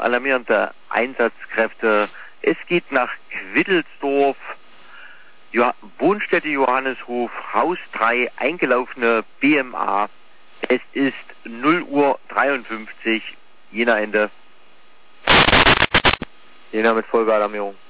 alarmierende Einsatzkräfte. Es geht nach Quittelsdorf, Wohnstätte Johanneshof, Haus 3, eingelaufene BMA. Es ist 0:53 Uhr, Jena Ende. Jena mit Folgealarmierung.